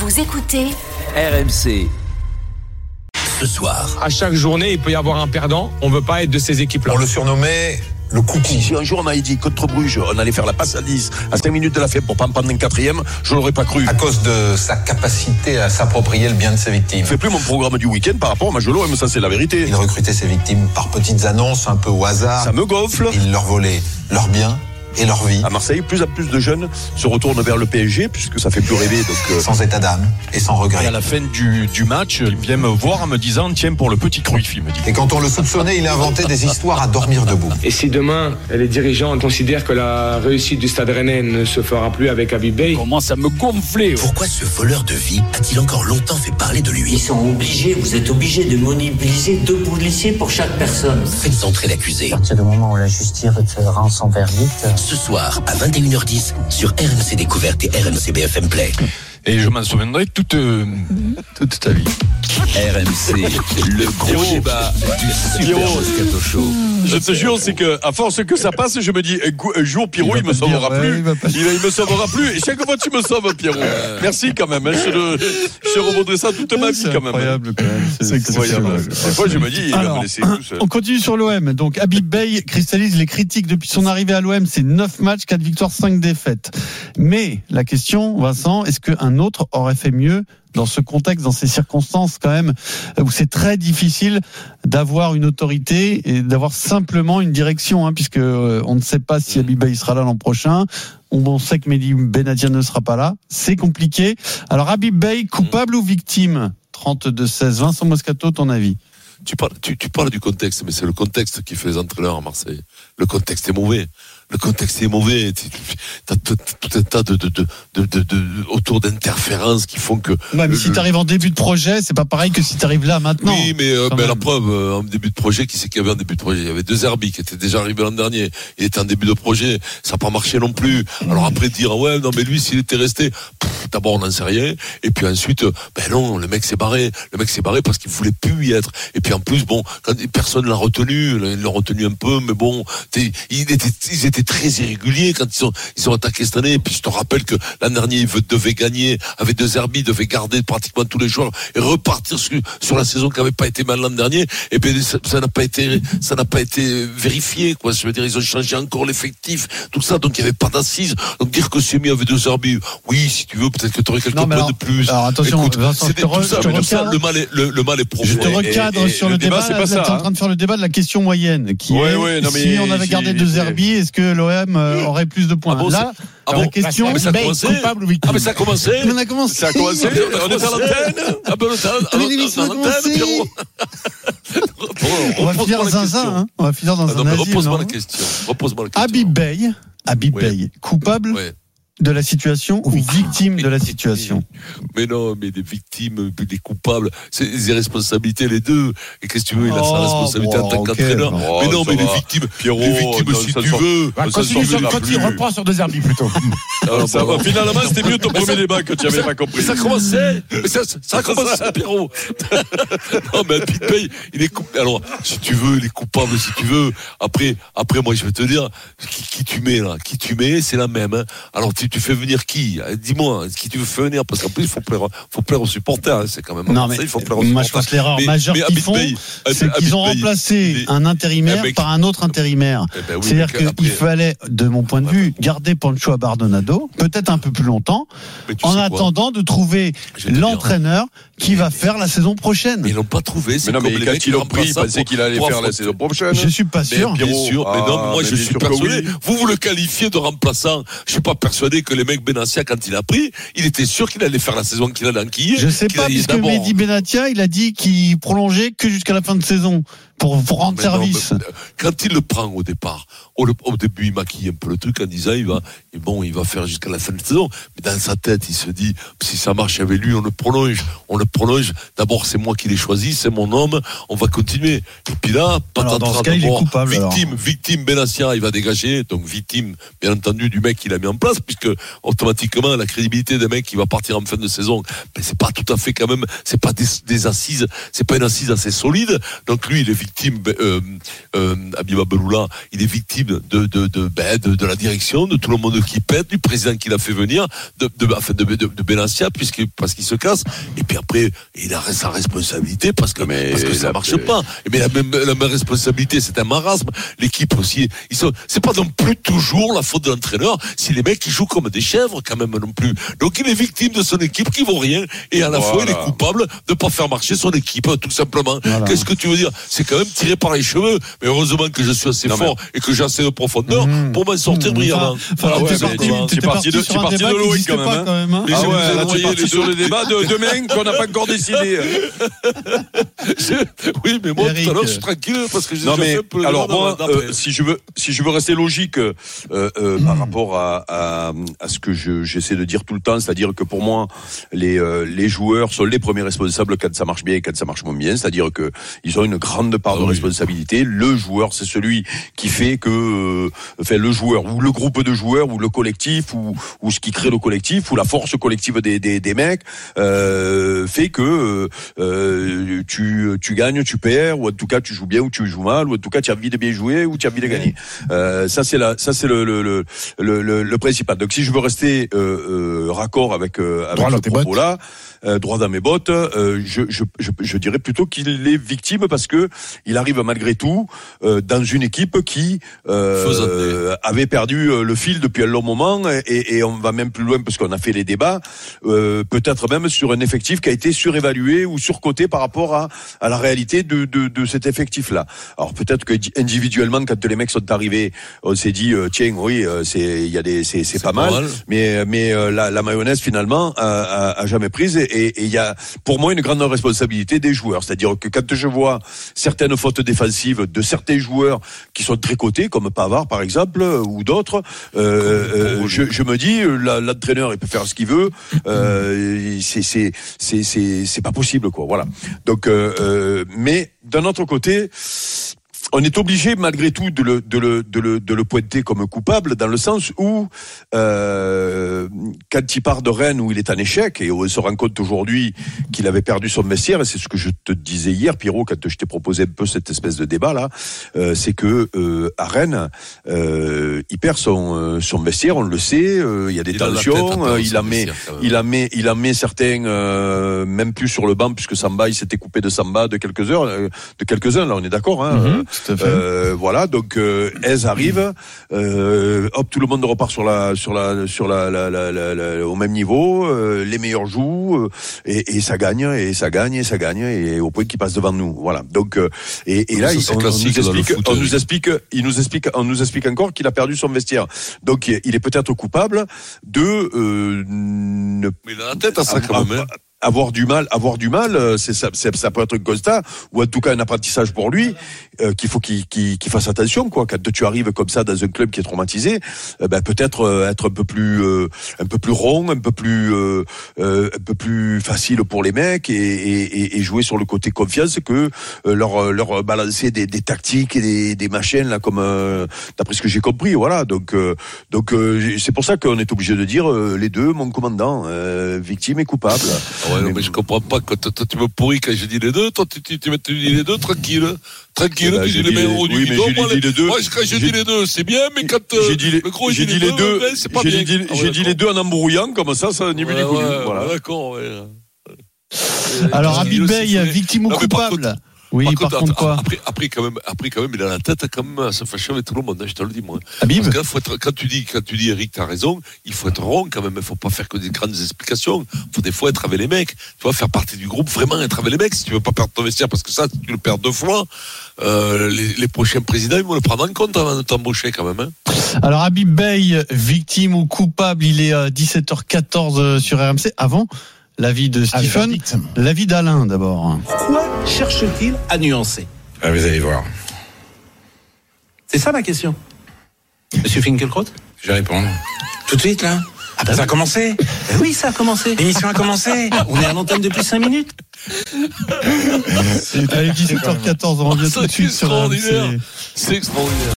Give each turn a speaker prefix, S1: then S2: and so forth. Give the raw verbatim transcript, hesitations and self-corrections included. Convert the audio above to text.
S1: Vous écoutez
S2: R M C. Ce soir,
S3: à chaque journée, il peut y avoir un perdant. On ne veut pas être de ces équipes-là.
S4: On le surnommait le cookie.
S5: Si un jour on avait dit contre Bruges, on allait faire la passe à dix à cinq minutes de la fin pour pas me prendre un quatrième, je l'aurais pas cru.
S4: À cause de sa capacité à s'approprier le bien de ses victimes.
S5: Je fais plus mon programme du week-end par rapport à Majolo, mais ça c'est la vérité.
S4: Il recrutait ses victimes par petites annonces, un peu au hasard.
S5: Ça me gonfle.
S4: Il leur volait leur bien et leur vie.
S5: À Marseille, plus en plus de jeunes se retournent vers le P S G puisque ça fait plus rêver. Donc euh...
S4: sans état d'âme et sans regret.
S6: Et à la fin du, du match, il vient me voir en me disant tiens, pour le petit Cruyff, il me dit.
S4: Et quand on le soupçonnait, il inventait des histoires à dormir debout.
S3: Et si demain, les dirigeants considèrent que la réussite du Stade Rennais ne se fera plus avec Habib Beye,
S6: commence à me gonfler.
S2: Pourquoi ce voleur de vie a-t-il encore longtemps fait parler de lui?
S7: Ils sont obligés, vous êtes obligés de mobiliser deux policiers pour chaque personne.
S2: Faites entrer l'accusé.
S7: À partir du moment où la justice rend son verdict.
S2: Ce soir, à vingt et une heures dix, sur R M C Découverte et R M C B F M Play.
S6: Et je m'en souviendrai toute, euh, toute ta vie.
S2: R M C, le gros débat du Super Moscato Show.
S8: Je te jure, c'est que à force que ça passe, je me dis un jour Pierrot il, il me sauvera dire, plus. Ouais, il, il, il me sauvera plus. Et chaque fois tu me sauves, Pierrot. Euh... Merci quand même. Hein. Je, le, je revaudrai ça toute ma vie
S9: c'est
S8: quand même.
S9: Incroyable quand même. C'est, c'est incroyable.
S8: Des fois je me dis, il Alors, va me laisser tout seul.
S9: On continue sur l'O M. Donc Habib Beye cristallise les critiques depuis son arrivée à l'O M. C'est neuf matchs, quatre victoires, cinq défaites. Mais la question, Vincent, est-ce qu'un autre aurait fait mieux dans ce contexte, dans ces circonstances quand même, où c'est très difficile d'avoir une autorité et d'avoir simplement une direction, hein, puisque euh, on ne sait pas si Habib Beye sera là l'an prochain. On sait que Mehdi Benatia ne sera pas là. C'est compliqué. Alors Habib Beye, coupable ou victime? trente-deux seize. Vincent Moscato, ton avis?
S8: Tu parles, tu, tu parles du contexte, mais c'est le contexte qui fait les entraîneurs à Marseille. Le contexte est mauvais. Le contexte est mauvais. T'as tout un tas de, de, de, de, de, de autour d'interférences qui font que.
S9: Ouais, mais le, si t'arrives en début de projet, c'est pas pareil que si t'arrives là maintenant.
S8: Oui, mais, euh, mais la preuve, euh, en début de projet, qui c'est qu'il y avait en début de projet? Il y avait deux Zerbi qui étaient déjà arrivés l'an dernier. Il était en début de projet. Ça n'a pas marché non plus. Alors après dire, ouais, non, mais lui, s'il était resté, pff, d'abord, on n'en sait rien. Et puis ensuite, ben non, le mec s'est barré. Le mec s'est barré parce qu'il voulait plus y être. Et puis en plus, bon, quand personne l'a retenu, ils l'ont retenu un peu, mais bon, ils étaient, ils étaient très irréguliers quand ils ont, ils ont attaqué cette année. Et puis je te rappelle que l'an dernier, ils devaient gagner avec deux Zerbi, ils devaient garder pratiquement tous les joueurs et repartir sur, sur la saison qui n'avait pas été mal l'an dernier. Et bien, ça, ça n'a pas été, ça n'a pas été vérifié, quoi. Je veux dire, ils ont changé encore l'effectif, tout ça, donc il n'y avait pas d'assises. Donc dire que c'est mis avec deux Zerbi, oui, si tu veux, peut-être que tu aurais quelques points de plus.
S9: Alors attention,
S8: écoute,
S9: Vincent,
S8: c'est
S9: je te, re,
S8: ça,
S9: je te recadre.
S8: Ça, le mal est, le, le mal est profond.
S9: Je te recadre et, et, sur et le, le débat. débat là,
S8: c'est pas
S9: là,
S8: ça,
S9: t'es en train de faire le débat de la question moyenne, qui ouais, est
S8: ouais, non,
S9: si on avait gardé deux Zerbi, est-ce que l'O M euh, aurait plus de points?
S8: Ah bon,
S9: là,
S8: ah bon,
S9: la question,
S8: mais ça coupable ou victime? Ah mais ça a commencé.
S9: On a commencé.
S8: Ça a commencé. On est à l'antenne. Ah ben on est à l'antenne, Pierrot.
S9: On va finir dans un zin, on va finir dans un asile.
S8: Repose-moi la question. Repose-moi la question.
S9: Habib Beye, Habib Beye, coupable de la situation ou victime de la situation?
S8: Mais non, mais des victimes, des coupables, c'est des responsabilités les deux. Et qu'est-ce que tu veux, il a oh, sa responsabilité bon, en tant okay, qu'entraîneur. Oh, mais non, mais va. les victimes, Pierrot, les victimes, non, si tu sort, veux.
S6: Bah, continue sur, continue, reprends sur deux Zerbi plutôt.
S8: Alors, ça va. Finalement, c'était mieux ton premier débat que tu n'avais pas compris. Mais ça commençait. Mais ça, ça a commencé, Pierrot. Non, mais Habib Beye, il est coupable. Alors, si tu veux, il est coupable, si tu veux. Après, après, moi, je vais te dire, qui, qui tu mets là? Qui tu mets, c'est la même. Hein. Alors, tu, tu fais venir qui? Dis-moi, qui tu veux faire venir? Parce qu'en plus, il faut plaire, faut plaire aux supporters. Hein. C'est quand même.
S9: Non, mais il faut plaire aux moi, supporters. Je pense que l'erreur mais, majeure mais qu'ils font, Beye, c'est qu'ils ont Beye, remplacé les, un intérimaire mec, par un autre intérimaire. Eh ben oui, c'est-à-dire qu'il fallait, de mon point de vue, garder Pancho Abardonado, peut-être un peu plus longtemps, en attendant quoi de trouver l'entraîneur qui va faire la saison prochaine.
S8: Mais ils l'ont pas trouvé.
S5: Mais non, mais quand ils l'ont pris, ils pensaient qu'il allait faire la saison prochaine.
S9: Je suis pas sûr.
S8: Bien sûr. Mais non, moi, je suis persuadé. Vous vous le qualifiez de remplaçant. Je suis pas persuadé que les mecs Benatia, quand il a pris, il était sûr qu'il allait faire la saison qu'il allait enquiller.
S9: Je sais pas, puisque Mehdi Benatia, il a dit qu'il prolongeait que jusqu'à la fin de saison. Pour, pour rendre mais service.
S8: Non, mais, quand il le prend au départ, au, au début, il maquille un peu le truc en disant, il va, et bon, il va faire jusqu'à la fin de saison. Mais dans sa tête, il se dit, si ça marche avec lui, on le prolonge. On le prolonge. D'abord, c'est moi qui l'ai choisi, c'est mon homme. On va continuer. Et puis là,
S9: patatras, dans ce cas, il est coupable,
S8: victime,
S9: alors.
S8: victime Benassia, il va dégager. Donc, victime, bien entendu, du mec qu'il a mis en place, puisque, automatiquement, la crédibilité d'un mec qui va partir en fin de saison, ben, c'est pas tout à fait quand même, c'est pas des, des assises, c'est pas une assise assez solide. Donc, lui, il est victime, euh, euh, Abiba Beloula, il est victime de de de, ben, de de la direction, de tout le monde qui pète, du président qui l'a fait venir, de de enfin de de, de Benassia, puisque parce qu'il se casse. Et puis après, il a sa responsabilité parce que mais parce que ça marche euh... pas. Mais la même la même responsabilité, c'est un marasme. L'équipe aussi, ils sont. C'est pas non plus toujours la faute de l'entraîneur. Si les mecs ils jouent comme des chèvres quand même non plus. Donc il est victime de son équipe qui vaut rien et à la voilà. fois il est coupable de pas faire marcher son équipe tout simplement. Voilà. Qu'est-ce que tu veux dire? C'est quand même tiré par les cheveux. Mais heureusement que je suis assez non, fort mais... et que j'ai assez de profondeur mmh. pour m'en sortir mmh. brillamment.
S5: Enfin, ouais, tu es parti de tu parti de loin quand même. Hein. Quand même hein. Ah ouais, là tu es parti sur le débat de demain qu'on n'a pas encore décidé.
S8: Oui, mais moi tout à l'heure je suis tranquille parce que j'ai
S5: non, mais, fait un peu alors moi euh, si je veux si je veux rester logique euh, euh, mmh. par rapport à, à à ce que je j'essaie de dire tout le temps, c'est-à-dire que pour moi les euh, les joueurs sont les premiers responsables quand ça marche bien et quand ça marche moins bien, c'est-à-dire que ils ont une grande part oh, de oui. responsabilité. Le joueur, c'est celui qui fait que euh, enfin le joueur ou le groupe de joueurs ou le collectif ou ou ce qui crée le collectif ou la force collective des des des mecs euh, fait que euh, tu tu gagnes, tu perds ou en tout cas tu joues bien ou tu joues mal ou en tout cas tu as envie de bien jouer ou tu as envie de gagner. Euh, ça c'est la ça c'est le le le le, le, le principal. Donc si je veux rester euh, euh, raccord avec euh, avec ce propos là, euh, droit dans mes bottes, euh, je, je je je dirais plutôt qu'il est victime parce que il arrive malgré tout euh, dans une équipe qui euh, avait perdu le fil depuis un long moment et, et on va même plus loin parce qu'on a fait les débats, euh, peut-être même sur un effectif qui a été surévalué ou surcoté par rapport à à la réalité de de, de cet effectif là. Alors peut-être que individuellement quand les mecs sont arrivés, on s'est dit euh, tiens oui euh, c'est il y a des c'est c'est, c'est pas mal, mal, mais mais euh, la, la mayonnaise finalement a, a, a jamais prise et il y a pour moi une grande responsabilité des joueurs, c'est-à-dire que quand je vois certaines fautes défensives de certains joueurs qui sont très cotés comme Pavard par exemple ou d'autres, euh, euh, je, je me dis la, l'entraîneur il peut faire ce qu'il veut, euh, c'est c'est c'est c'est c'est pas possible quoi, voilà. Donc euh, euh, mais d'un autre côté on est obligé malgré tout de le de le de le de le pointer comme coupable dans le sens où euh, quand il part de Rennes où il est en échec et on se rend compte aujourd'hui qu'il avait perdu son vestiaire et c'est ce que je te disais hier Pierrot quand je t'ai proposé un peu cette espèce de débat là, euh, c'est que euh, à Rennes euh, il perd son euh, son vestiaire, on le sait, euh, il y a des il tensions, euh, il a mis il a mis il a mis certains euh, même plus sur le banc puisque Samba il s'était coupé de Samba de quelques heures euh, de quelques-uns là on est d'accord hein. Mm-hmm. Euh, voilà donc euh, Hez arrive euh, hop tout le monde repart sur la sur la sur la, la, la, la, la au même niveau, euh, les meilleurs jouent euh, et, et ça gagne et ça gagne et ça gagne et au point qu'ils passent devant nous, voilà donc euh, et, et là il, on, on nous explique foot, on nous explique il nous explique on nous explique encore qu'il a perdu son vestiaire, donc il est peut-être coupable de euh, ne
S8: mais il a la tête à ça quand même.
S5: Avoir du mal, avoir du mal, c'est ça, c'est, ça peut être un constat ou en tout cas un apprentissage pour lui euh, qu'il faut qu'il, qu'il, qu'il fasse attention quoi. Quand tu arrives comme ça dans un club qui est traumatisé, euh, ben peut-être euh, être un peu plus, euh, un peu plus rond, un peu plus, euh, euh, un peu plus facile pour les mecs et, et, et jouer sur le côté confiance que euh, leur, leur balancer des, des tactiques et des, des machines là comme euh, d'après ce que j'ai compris, voilà. Donc, euh, donc euh, c'est pour ça qu'on est obligé de dire euh, les deux, mon commandant, euh, victime et coupable.
S8: Ouais, non, mais je comprends pas quand toi tu me pourris quand je dis les deux, toi tu, tu, tu, tu dis les deux tranquille, tranquille,
S5: bah,
S8: tu dis les meilleurs au
S5: oui, mais j'ai dit les deux.
S8: Moi quand je dis les deux, c'est bien, mais quand euh,
S5: j'ai dit les,
S8: le gros
S5: j'ai dit les deux,
S8: ben, c'est pas
S5: j'ai
S8: bien.
S5: dit, j'ai dit les deux en embrouillant comme ça, ça n'y
S8: ouais,
S5: ni connu.
S8: Ouais,
S5: voilà.
S8: D'accord. Ouais.
S9: Alors Habib Beye, victime ou coupable? Oui, par, par contre, contre quoi
S8: après, après, quand même, après, quand même, il a la tête quand même à se fâcher avec tout le monde, hein, je te le dis, moi.
S9: Habib
S8: Parce que là, faut être, quand tu dis, quand tu dis, Eric, t'as raison, il faut être rond quand même, il faut pas faire que des grandes explications. Il faut des fois être avec les mecs, tu vois, faire partie du groupe, vraiment être avec les mecs, si tu veux pas perdre ton vestiaire, parce que ça, si tu le perds deux fois, euh, les, les prochains présidents, ils vont le prendre en compte avant de t'embaucher quand même, hein.
S9: Alors, Habib Beye, victime ou coupable, il est à dix-sept heures quatorze sur R M C. Avant, l'avis de Stephen, l'avis d'Alain d'abord.
S1: Pourquoi cherche-t-il à nuancer ?
S10: Ah, vous allez voir.
S1: C'est ça ma question. Monsieur Finkielkraut ?
S10: Je vais répondre. Tout de suite, là ?
S1: Ah bah
S10: ça a commencé ?
S1: Ben oui, ça a commencé.
S10: L'émission a commencé.
S1: On est à l'antenne depuis cinq minutes.
S9: Allez, dix-sept heures quatorze, on revient tout de suite sur R M C.
S8: C'est extraordinaire.